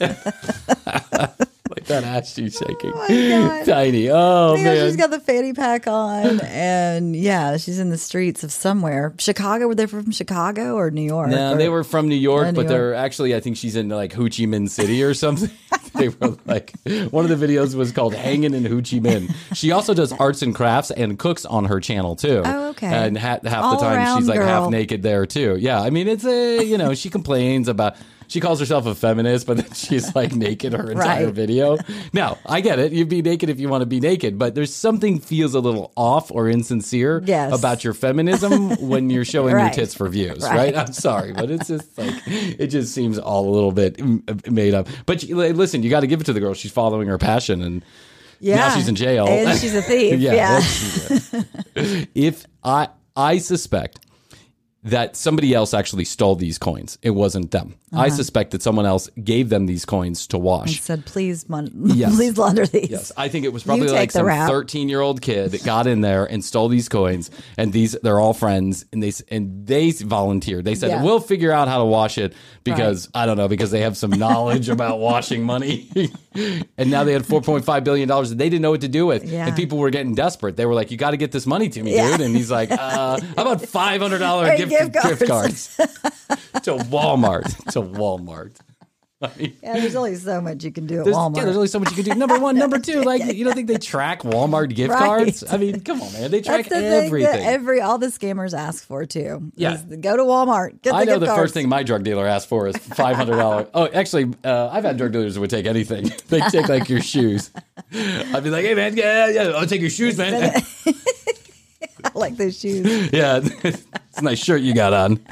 Like that ass she's shaking. Oh my God. Tiny. Oh, Yeah, man. she's got the fanny pack on, and yeah, she's in the streets of somewhere. Chicago? Were they from Chicago or New York? No, or- they were from New York, New but York. they're actually, I think she's in like Ho Chi Minh City or something. They were like, one of the videos was called Hanging in Ho Chi Minh. She also does arts and crafts and cooks on her channel too. Oh, okay. And half the All time around she's like girl. half naked there too. Yeah, I mean, it's she complains about. She calls herself a feminist, but then she's like naked her entire Right. video. Now, I get it. You be naked if you want to be naked, but there's something feels a little off or insincere Yes. about your feminism when you're showing your Right. tits for views, Right. right? I'm sorry, but it's just like, it just seems all a little bit made up. But listen, you got to give it to the girl. She's following her passion, and now she's in jail. And she's a thief. yeah. If I suspect that somebody else actually stole these coins. It wasn't them. I suspect that someone else gave them these coins to And wash. said, please, Yes. please launder these. Yes, I think it was probably You like take the some rap. 13-year-old kid that got in there and stole these coins, and they're all friends, and they volunteered. They said, Yeah. "We'll figure out how to wash it because I don't know, because they have some knowledge about washing money." And now they had $4.5 billion that they didn't know what to do with, Yeah. and people were getting desperate. They were like, "You got to get this money to me, Yeah. dude." And he's like, "How about $500 Hey, gift gift cards to Walmart?" To Walmart. I mean, Yeah, there's only so much you can do at there's, Walmart. yeah, there's only so much you can do. Number one, number two, like you don't think they track Walmart gift Right. cards? I mean, come on, man, they track That's the thing everything. that all the scammers ask for too. Yeah. is go to Walmart. Get the I know gift the cards. first thing my drug dealer asked for is $500. Oh, actually, I've had drug dealers who would take anything. They take like your shoes. I'd be like, "Hey, man, yeah, I'll take your shoes, man." I like those shoes. Yeah, it's a nice shirt you got on.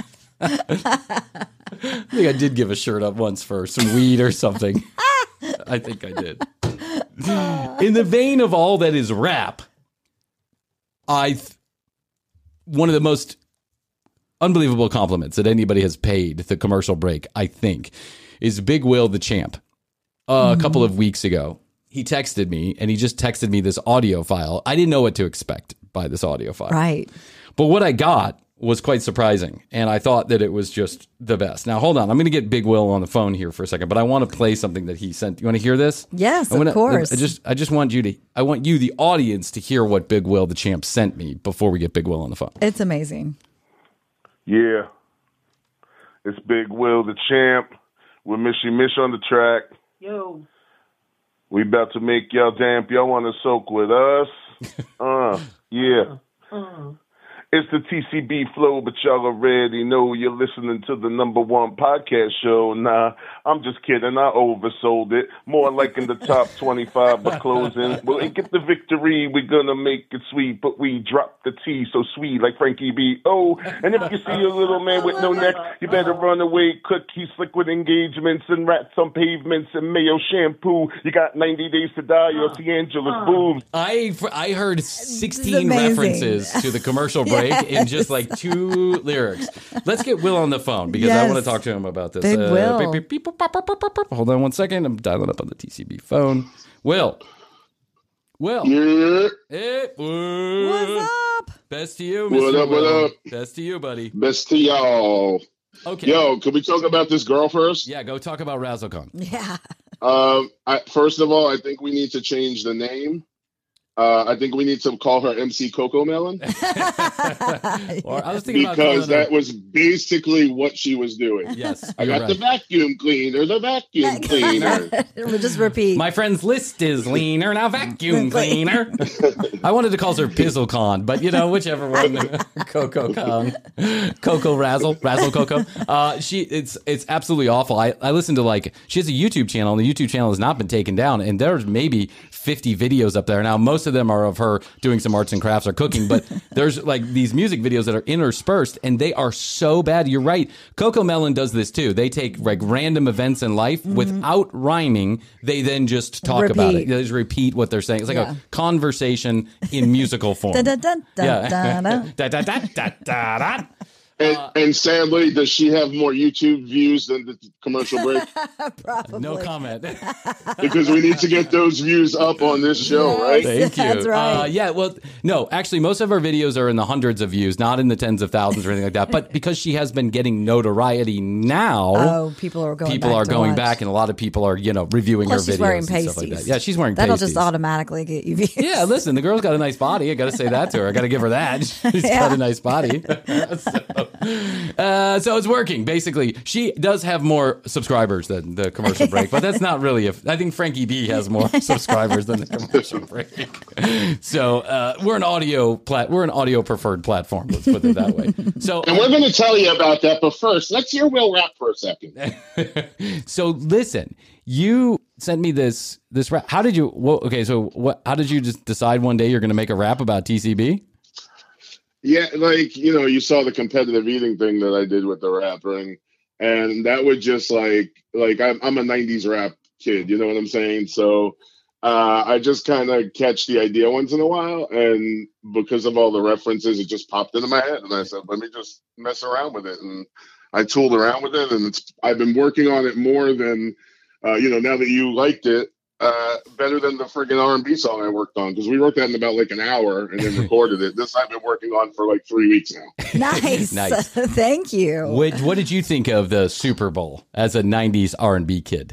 I think I did give a shirt up once for some weed or something. I think I did. In the vein of all that is rap, one of the most unbelievable compliments that anybody has paid the commercial break, I think, is Big Will the Champ. A couple of weeks ago, he texted me, and he just texted me this audio file. I didn't know what to expect by this audio file. Right. But what I got was quite surprising, and I thought that it was just the best. Now, hold on. I'm going to get Big Will on the phone here for a second, but I want to play something that he sent. You want to hear this? Yes, of course. I just want you, the audience, to hear what Big Will the Champ sent me before we get Big Will on the phone. It's amazing. Yeah. It's Big Will the Champ with Mishy Mish on the track. Yo. We about to make y'all damp. Y'all want to soak with us? Yeah. It's the TCB flow, but y'all already know you're listening to the #1 podcast show. Nah, I'm just kidding. I oversold it. More like in the top 25, but closing. We'll get the victory. We're gonna make it sweet, but we drop the T so sweet like Frankie B. Oh, and if you see a little man with no neck, you better run away. Cookies, liquid engagements, and rats on pavements, and mayo shampoo. You got 90 days to die or see Angela's boobs. I heard 16 amazing. references to the commercial break in just like 2 lyrics. Let's get Will on the phone because I Yes. want to talk to him about this. Big Will. Hold on one second. I'm dialing up on the TCB phone. Will. Yeah. Hey, What's up? best to you, Mr. What up, what Will. up? Best to you, buddy. Best to y'all. Okay. Yo, can we talk about this girl first? Yeah, go talk about Razzlecon. Yeah. First of all, I think we need to change the name. I think we need to call her MC Coco Melon Or I was thinking about because calling her- that was basically what she was doing. Yes, I you're got the right. vacuum cleaner, the vacuum cleaner. We'll just repeat. My friend's list is leaner, now vacuum cleaner. I wanted to call her PizzleCon, but whichever one. Coco Con. Coco Razzle Coco. It's absolutely awful. I listened to she has a YouTube channel, and the YouTube channel has not been taken down, and there's maybe 50 videos up there. Now, most of them are of her doing some arts and crafts or cooking, but there's these music videos that are interspersed, and they are so bad. You're right. Coco Melon does this too. They take random events in life without rhyming. They then just talk about it. They just repeat what they're saying. It's like a conversation in musical form. Dun, dun, dun, dun, dun, dun. Da, da, da, da, da, da. And sadly, does she have more YouTube views than the commercial break? Probably. No comment. Because we need to get those views up on this show, right? Thank you. That's right. Well, no, actually, most of our videos are in the hundreds of views, not in the tens of thousands or anything like that. But because she has been getting notoriety now, people are going going back, back, and a lot of people are, reviewing Plus her she's videos wearing and stuff like that. pasties. Yeah, she's wearing That'll pasties. just automatically get you views. Yeah, listen, the girl's got a nice body. I got to say that to her. I got to give her that. She's got a nice body. So it's working. Basically, she does have more subscribers than the commercial break, but that's not really. I think Frankie B has more subscribers than the commercial break. So we're an audio preferred platform. Let's put it that way. So, and we're going to tell you about that. But first, let's hear Will rap for a second. So listen, you sent me this rap. How did you? Well, okay, so how did you just decide one day you're going to make a rap about TCB? Yeah, like, you saw the competitive eating thing that I did with the rapper, and that would just like I'm a 90s rap kid, you know what I'm saying? So I just kind of catch the idea once in a while, and because of all the references, it just popped into my head, and I said, let me just mess around with it, and I tooled around with it, and I've been working on it more than, now that you liked it, better than the friggin' R&B song I worked on, because we wrote that in about like an hour and then recorded it. This I've been working on for like 3 weeks now. Nice. Thank you. What did you think of the Super Bowl as a 90s R&B kid?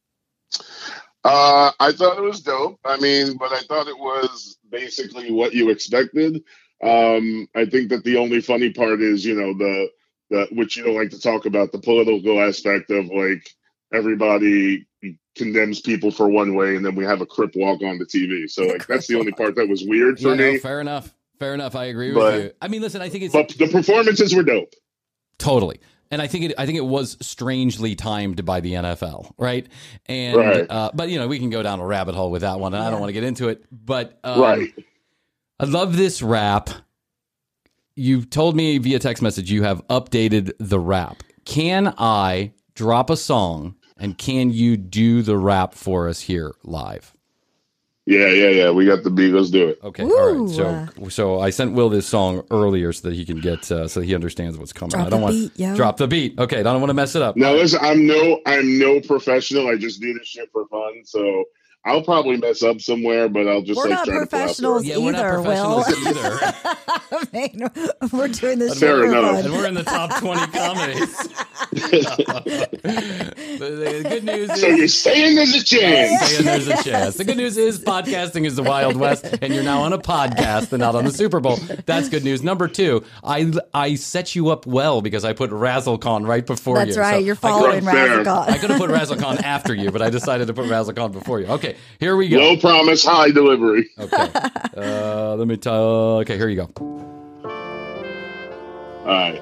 I thought it was dope. I mean, but I thought it was basically what you expected. I think that the only funny part is, the which you don't like to talk about, the political aspect of like everybody condemns people for one way, and then we have a Crip walk on the TV. So like that's the only part that was weird for me. Fair enough. I agree with you. I mean, listen, I think it's. But the performances were dope. Totally. And I think it was strangely timed by the NFL, right? And right. But we can go down a rabbit hole with that one, and I don't want to get into it. But right. I love this rap. You told me via text message you have updated the rap. Can I drop a song, and can you do the rap for us here live? Yeah. We got the beat. Let's do it. Okay. All right. So I sent Will this song earlier so that he can get so he understands what's coming. I don't want to drop the beat. Okay. I don't want to mess it up. Now listen, I'm no professional. I just do this shit for fun. So I'll probably mess up somewhere, but I'll just we're not try professionals to either. We're not professionals either. I mean, we're doing this Fair for enough. fun. And we're in the top 20 comedies. The good news is... So you're saying there's a chance. The good news is podcasting is the Wild West, and you're now on a podcast and not on the Super Bowl. That's good news. Number two, I set you up well because I put Razzlecon right before you. That's right. So you're following Razzlecon. I could have put Razzlecon after you, but I decided to put Razzlecon before you. Okay, here we go. Low promise, high delivery. Okay. Let me tell... Okay, here you go. All right.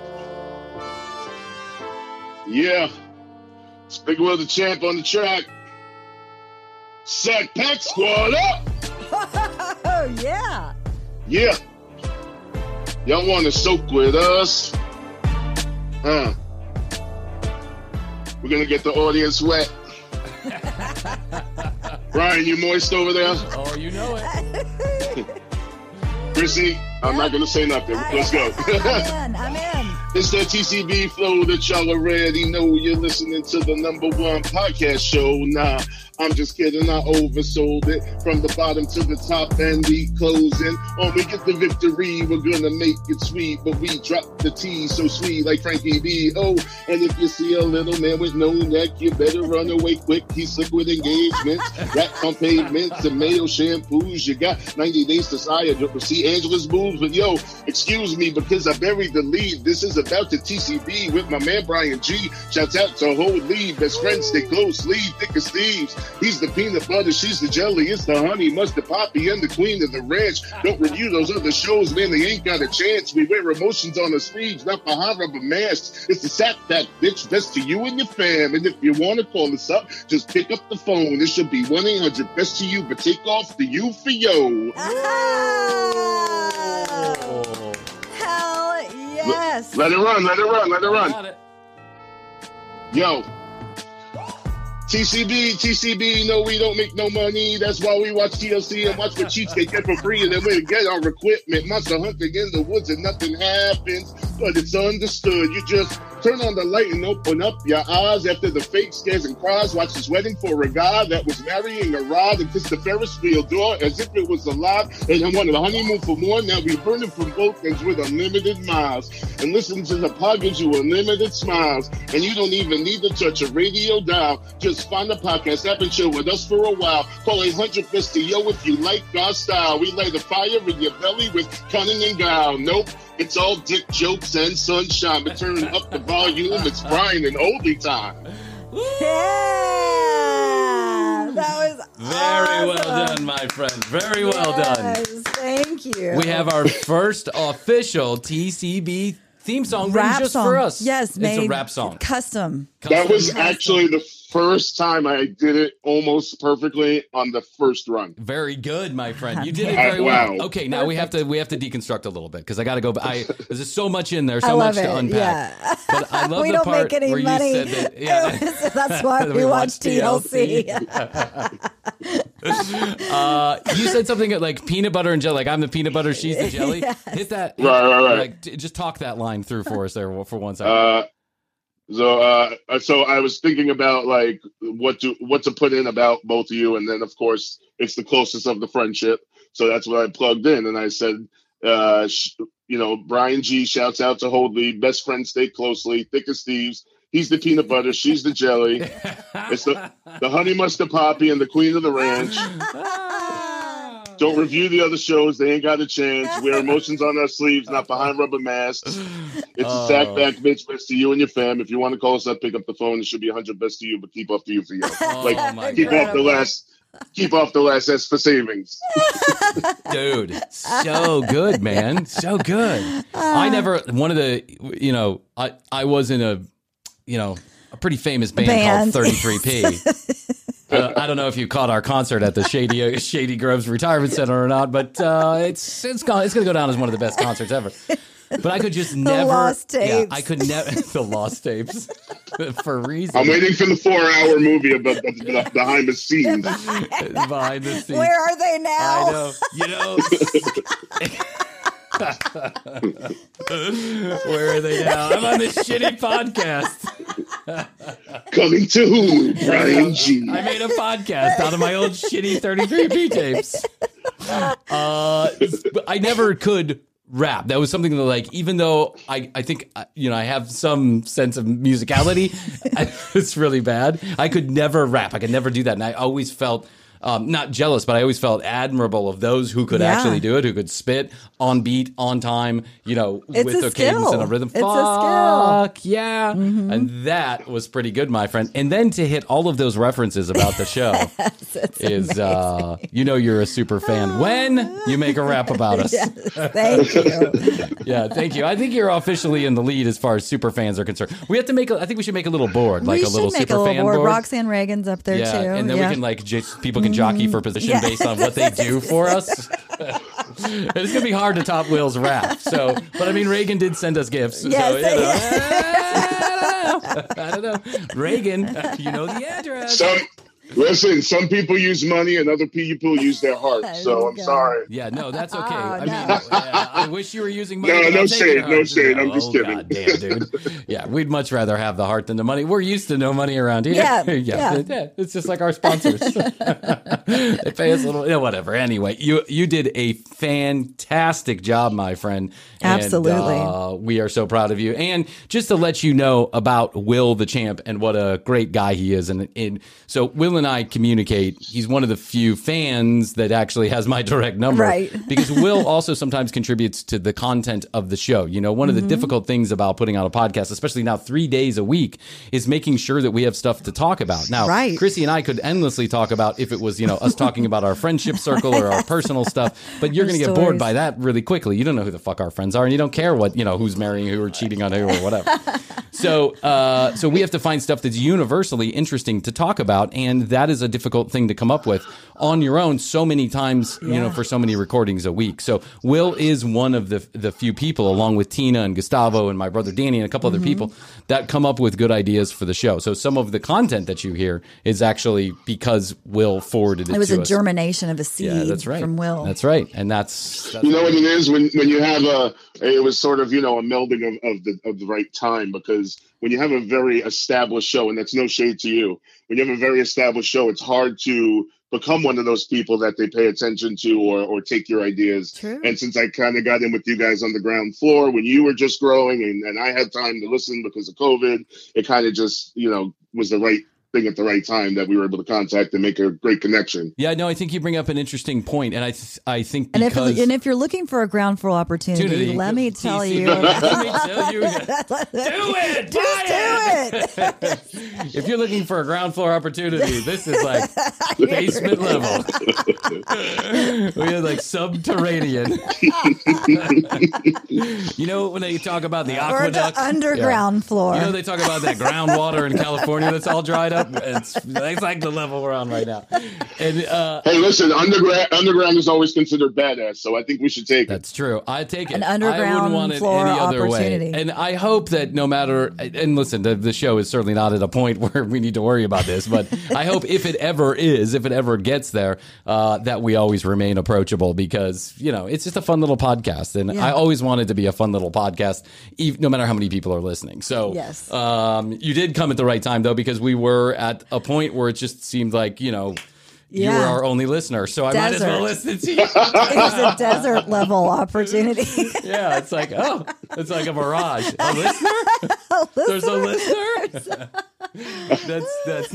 Yeah. It's Big Will the Champ on the track. Sack Pack Squad up! Oh, yeah. Yeah. Y'all want to soak with us? We're going to get the audience wet. Brian, you moist over there? Oh, you know it. Chrissy, I'm not going to say nothing. Let's go. I'm in. It's that TCB flow that y'all already know. You're listening to the #1 podcast show. Nah, I'm just kidding. I oversold it from the bottom to the top and the closing. When we get the victory, we're gonna make it sweet, but we drop the T so sweet like Frankie B. Oh, and if you see a little man with no neck, you better run away quick. He's slick with engagements, racks on pavements and mayo shampoos. You got 90 days to see Angela's moves, but yo, excuse me because I buried the lead. This is about the TCB with my man Brian G. Shouts out to whole lead, best friends stay close, lead thick as thieves. He's the peanut butter, she's the jelly, it's the honey, mustard poppy, and the queen of the ranch. Don't review those other shows, man, they ain't got a chance. We wear emotions on our sleeves, not behind rubber masks. It's the Sack Pack, bitch, best to you and your fam. And if you want to call us up, just pick up the phone. It should be 1-800 best to you, but take off the U for yo. Oh. Hell yes. Let it run. Yo. TCB, no, we don't make no money. That's why we watch TLC and watch what Cheats they get for free, and then we get our equipment. Monster hunting in the woods and nothing happens, but it's understood. You just turn on the light and open up your eyes after the fake scares and cries. Watch this wedding for a guy that was marrying a rod and kissed the Ferris wheel door as if it was alive. And then wanted a honeymoon for more. Now we burning from both ends with unlimited miles. And listen to the pod gives you unlimited smiles. And you don't even need to touch a radio dial. Just find a podcast app and chill with us for a while. Call 800 best to yo if you like our style. We light a fire in your belly with cunning and guile. Nope. It's all dick jokes send sunshine, but turn up the volume. It's Brian and Oldie time. Yeah, that was Very well done, my friend. Very well done. Thank you. We have our first official TCB theme song written rap just song. for us. Yes, it's made a rap song. Custom. That was actually the first time I did it almost perfectly on the first run. Very good, my friend. You did it very wow. well. Okay, now we have to deconstruct a little bit because I got to go. There's just so much in there, I so much love to it, unpack. yeah. But I love We the don't part make any where money. you said that. That's why we watch TLC. You said something like peanut butter and jelly. Like I'm the peanut butter, she's the jelly. Yes. Hit that. Right. Like, just talk that line through for us there for 1 second. So I was thinking about like what to put in about both of you, and then of course it's the closest of the friendship. So that's what I plugged in, and I said, Brian G shouts out to Holdley, best friend, stay closely, thick as thieves. He's the peanut butter, she's the jelly. It's the honey mustard poppy and the queen of the ranch. Don't review the other shows. They ain't got a chance. Wear emotions on our sleeves, not behind rubber masks. It's a sack back, bitch. Best to you and your fam. If you want to call us up, pick up the phone. It should be 100 best to you, but keep off to you for you. Keep off the last S for savings. Dude, so good, man. So good. I was in a pretty famous band called 33P. I don't know if you caught our concert at the Shady Groves Retirement Center or not, but it's going to go down as one of the best concerts ever. But I could just never. The lost tapes. Yeah, I could never. The lost tapes. For reasons. I'm waiting for the 4-hour movie about the behind the scenes. Behind the scenes. Where are they now? I know. Where are they now? I'm on this shitty podcast. Coming to Brian G. I made a podcast out of my old shitty 33P tapes. I never could rap. That was something that, like, even though I think, I have some sense of musicality, it's really bad. I could never rap. I could never do that. And I always felt not jealous, but I always felt admirable of those who could actually do it, who could spit on beat, on time, with a cadence and a rhythm. It's a skill. Yeah. Mm-hmm. And that was pretty good, my friend. And then to hit all of those references about the show is, you're a super fan when you make a rap about us. Yes, thank you. Yeah, thank you. I think you're officially in the lead as far as super fans are concerned. We have to I think we should make a little board, like a little super fan board. Roxanne Reagan's up there too. And then we can people can jockey for position based on what they do for us. It's going to be hard to top Will's rap. But I mean, Reagan did send us gifts. I don't know. Reagan, you know the address. Some people use money and other people use their heart. So I'm sorry. Yeah, no, that's okay. I wish you were using money. No shade. I'm just kidding. God damn, dude. Yeah, we'd much rather have the heart than the money. We're used to no money around here. Yeah. It's just like our sponsors. They pay us a little, whatever. Anyway, you did a fantastic job, my friend. Absolutely. And, we are so proud of you. And just to let you know about Will the Champ and what a great guy he is. And so Will and I communicate. He's one of the few fans that actually has my direct number. Right. Because Will also sometimes contributes to the content of the show. One of the difficult things about putting out a podcast, especially now 3 days a week, is making sure that we have stuff to talk about. Now, Chrissy and I could endlessly talk about if it was, us talking about our friendship circle or our personal stuff, but you're going to get bored by that really quickly. You don't know who the fuck our friends are, and you don't care what, who's marrying who or cheating on who or whatever. So we have to find stuff that's universally interesting to talk about, and that is a difficult thing to come up with on your own so many times, for so many recordings a week. So Will is one of the few people, along with Tina and Gustavo and my brother Danny and a couple other people, that come up with good ideas for the show. So some of the content that you hear is actually because Will forwarded it to us. It was a germination of a seed from Will. That's right. And that's you know what it is when you have it was sort of, a melding of the right time, because when you have a very established show, and that's no shade to you, when you have a very established show, it's hard to become one of those people that they pay attention to or take your ideas. True. And since I kind of got in with you guys on the ground floor when you were just growing and I had time to listen because of COVID, it kind of just, was the right thing at the right time that we were able to contact and make a great connection. Yeah, no, I think you bring up an interesting point, and I think and because if you're looking for a ground floor opportunity, let me tell you. Let me tell you. Do it. Just do it. If you're looking for a ground floor opportunity, this is like basement level. We had like subterranean. You know when they talk about the aqueduct, or the underground floor. You know they talk about that groundwater in California that's all dried up. It's like the level we're on right now. And hey, listen, underground is always considered badass, so I think we should take it. That's true. I take it. An underground I wouldn't want it floor any other opportunity. way. And I hope that no matter, and listen, the show is certainly not at a point where we need to worry about this, but I hope if it ever gets there, that we always remain approachable, because, you know, it's just a fun little podcast. And I always want it to be a fun little podcast, no matter how many people are listening. So yes. You did come at the right time, though, because we were at a point where it just seemed like, you know, you were our only listener, so I might as well listen to you. It was a desert level opportunity. Yeah, it's like a mirage. A listener? There's a listener? That's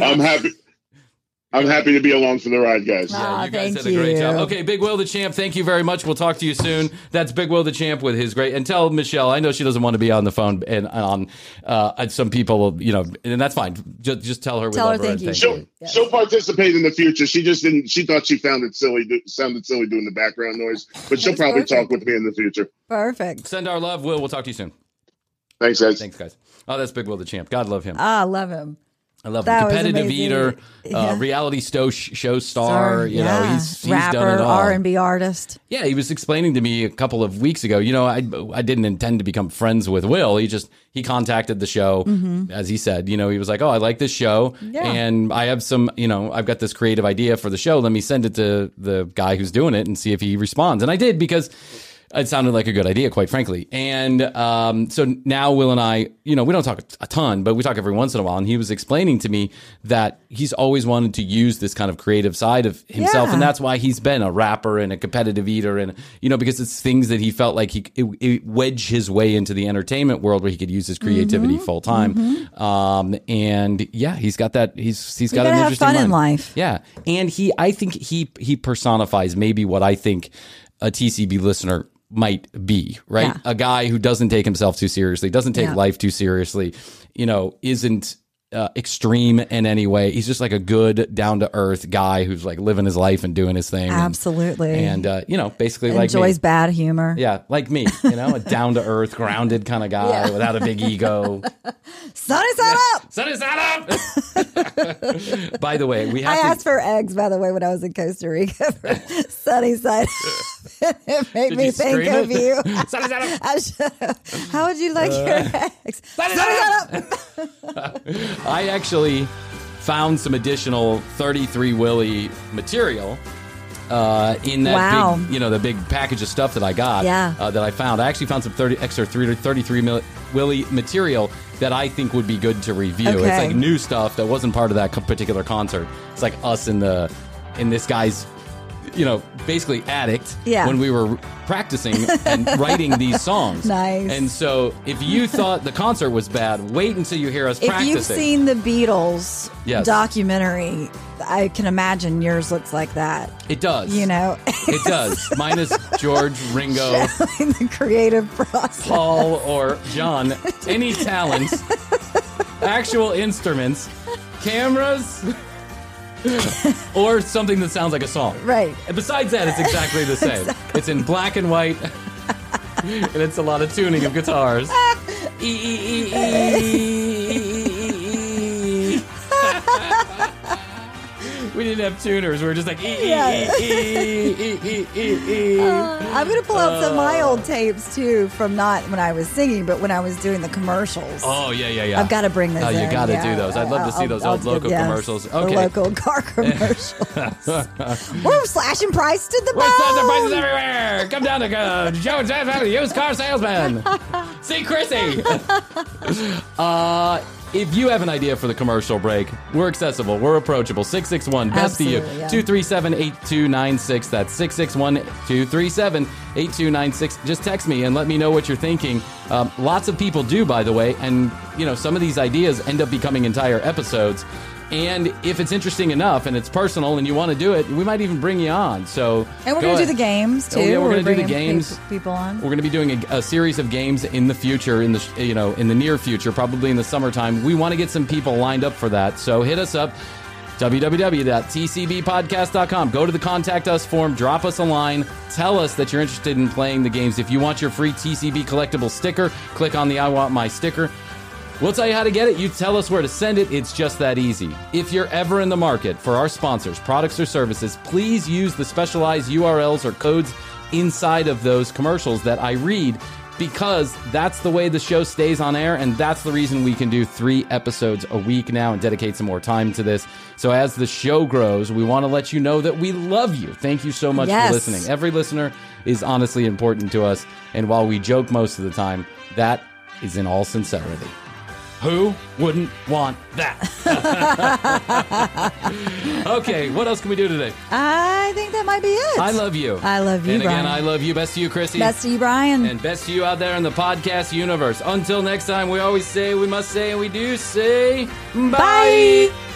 I'm happy to be along for the ride, guys. Yeah, you guys did a great job. Okay, Big Will the Champ, thank you very much. We'll talk to you soon. That's Big Will the Champ with his great. And tell Michelle, I know she doesn't want to be on the phone and on some people, you know, and that's fine. Just tell her we love her. Thank you. She'll participate in the future. She just didn't. She thought she sounded silly doing the background noise, but she'll probably talk with me in the future. Perfect. Send our love, Will. We'll talk to you soon. Thanks, guys. Thanks, guys. Oh, that's Big Will the Champ. God love him. I love him. I love him. Competitive eater, reality show star. You know, he's rapper, done it all. R&B artist. Yeah, he was explaining to me a couple of weeks ago. You know, I didn't intend to become friends with Will. He contacted the show, as he said. You know, he was like, "Oh, I like this show, and I have some. You know, I've got this creative idea for the show. Let me send it to the guy who's doing it and see if he responds." And I did, because it sounded like a good idea, quite frankly. And so now Will and I, you know, we don't talk a ton, but we talk every once in a while. And he was explaining to me that he's always wanted to use this kind of creative side of himself. And that's why he's been a rapper and a competitive eater. And, you know, because it's things that he felt like it wedged his way into the entertainment world where he could use his creativity full time. And yeah, he's got that. He's got an interesting fun mind. in life. Yeah. And I think he personifies maybe what I think a TCB listener might be, right? Yeah. A guy who doesn't take himself too seriously, doesn't take life too seriously, you know, isn't extreme in any way. He's just like a good, down to earth guy who's like living his life and doing his thing. Absolutely. And you know, basically like enjoys me. bad humor. Yeah, like me, you know, a down to earth, grounded kind of guy without a big ego. Sunny side up. Sunny side up. By the way, I asked for eggs, by the way, when I was in Costa Rica. For sunny side up. It made me think of you. Sunny side up. How would you like your eggs? Sunny side up. I actually found some additional 33 Willie material in that big, you know, the big package of stuff that I got. That I found. I actually found some 33 Willie material that I think would be good to review. Okay. It's like new stuff that wasn't part of that particular concert. It's like us in this guy's, you know, basically attic when we were practicing and writing these songs. Nice. And so if you thought the concert was bad, wait until you hear us practicing. If you've seen the Beatles documentary, I can imagine yours looks like that. It does. You know? It does. Minus George, Ringo, the creative process. Paul, or John. Any talents, actual instruments, cameras, or something that sounds like a song. Right. And besides that, it's exactly the same. Exactly. It's in black and white, and it's a lot of tuning of guitars. We didn't have tuners. We were just like, I'm going to pull out some of my old tapes, too, from not when I was singing, but when I was doing the commercials. Oh, yeah. I've got to bring those in. You got to do those. I'd love to see those old local commercials. Okay. The local car commercials. We're slashing prices to the bone. We're slashing prices everywhere. Come down to Joe Johnson, used car salesman. See Chrissy. If you have an idea for the commercial break, we're accessible. We're approachable. 661 best to you. 237-8296. That's 661-237-8296. Just text me and let me know what you're thinking. Lots of people do, by the way. And, you know, some of these ideas end up becoming entire episodes. And if it's interesting enough and it's personal and you want to do it, we might even bring you on. So, and we're going to do the games too. Oh, yeah, we're going to do the games. People on. We're going to be doing a series of games in the future, in the near future, probably in the summertime. We want to get some people lined up for that. So hit us up, www.tcbpodcast.com. Go to the Contact Us form, drop us a line, tell us that you're interested in playing the games. If you want your free TCB collectible sticker, click on the I Want My Sticker. We'll tell you how to get it. You tell us where to send it. It's just that easy. If you're ever in the market for our sponsors, products, or services, please use the specialized URLs or codes inside of those commercials that I read, because that's the way the show stays on air, and that's the reason we can do 3 episodes a week now and dedicate some more time to this. So as the show grows, we want to let you know that we love you. Thank you so much for listening. Every listener is honestly important to us, and while we joke most of the time, that is in all sincerity. Who wouldn't want that? Okay, what else can we do today? I think that might be it. I love you. I love you, and Brian. again, I love you. Best to you, Chrissy. Best to you, Brian. And best to you out there in the podcast universe. Until next time, we always say, we must say, and we do say, bye.